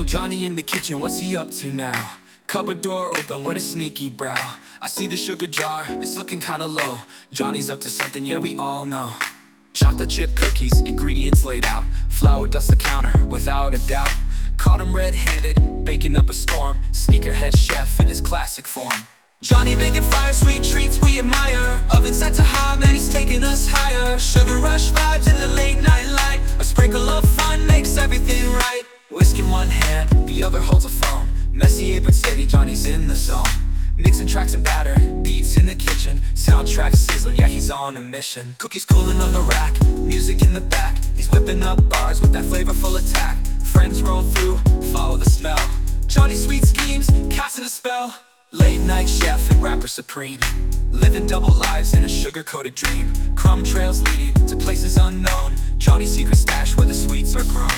Johnny in the kitchen, what's he up to now? Cupboard door open with a sneaky brow. I see the sugar jar, it's looking kinda low. Johnny's up to something, yeah, we all know. Chocolate chip cookies, ingredients laid out. Flour dust the counter, without a doubt. Caught him red-handed, baking up a storm. Sneakerhead chef in his classic form. Johnny baking fire, sweet treats we admire. Oven set to high, man, he's taking us higher. Sugar rush vibes in the late night light. A sprinkle of fun makes everything right. Whisk in one hand, the other holds a phone. Messy but steady, Johnny's in the zone. Mixing tracks and batter, beats in the kitchen. Soundtrack sizzling, yeah, he's on a mission. Cookies cooling on the rack, music in the back. He's whipping up bars with that flavorful attack. Friends roll through, follow the smell. Johnny's sweet schemes, casting a spell. Late night chef and rapper supreme. Living double lives in a sugar-coated dream. Crumb trails leading to places unknown. Johnny's secret stash where the sweets are grown.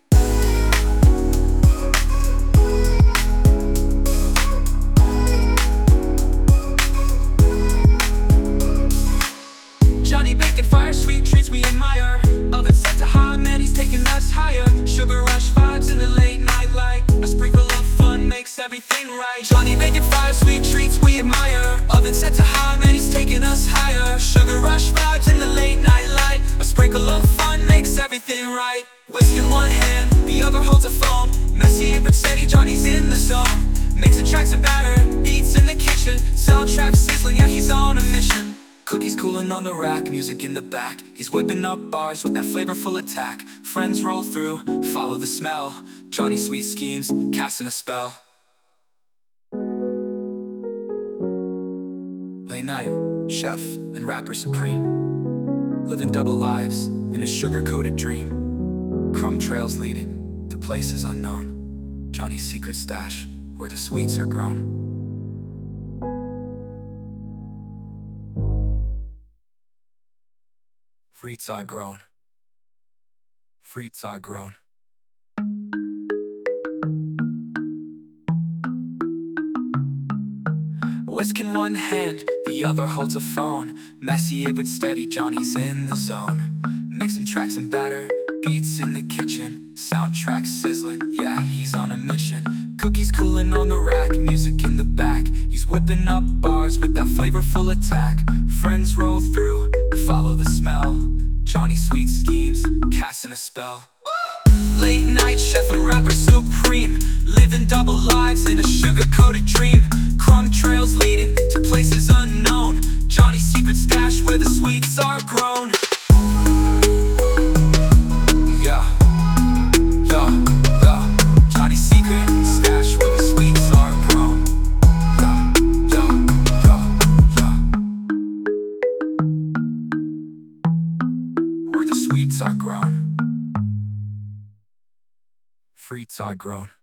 Johnny baking fire, sweet treats we admire. Oven set to high, man, he's taking us higher. Sugar rush vibes in the late night light. A sprinkle of fun makes everything right. Johnny baking fire, sweet treats we admire. Oven set to high, man, he's taking us higher. Sugar rush vibes in the late night light. A sprinkle of fun makes everything right. Whisk in one hand, the other holds a phone. Messy but steady, Johnny's in the zone. Mixing tracks and batter, beats in the kitchen. Soundtrack sizzling, yeah, he's on a mission. Cookies cooling on the rack, music in the back. He's whipping up bars with that flavorful attack. Friends roll through, follow the smell. Johnny's sweet schemes, casting a spell. Late night, chef and rapper supreme. Living double lives in a sugar-coated dream. Crumb trails leading to places unknown. Johnny's secret stash, where the sweets are grown. Fruits are grown. Fruits are grown. Whisk in one hand, the other holds a phone. Messy but steady, Johnny's in the zone. Mixing tracks and batter, beats in the kitchen. Soundtrack sizzling, yeah, he's on a mission. Cookies cooling on the rack, music in the back. He's whipping up bars with that flavorful attack. Friends roll through, follow the smell. Johnny's sweet schemes, casting a spell. Late night chef and rapper supreme. Living double lives in a sugar-coated dream. Crumb trails leading to places unknown. Johnny's secret stash where the sweets are grown. Yeah, yeah, yeah. Johnny's secret stash where the sweets are grown. Yeah, yeah, yeah, yeah. Where the sweets are grown. Fruits are grown.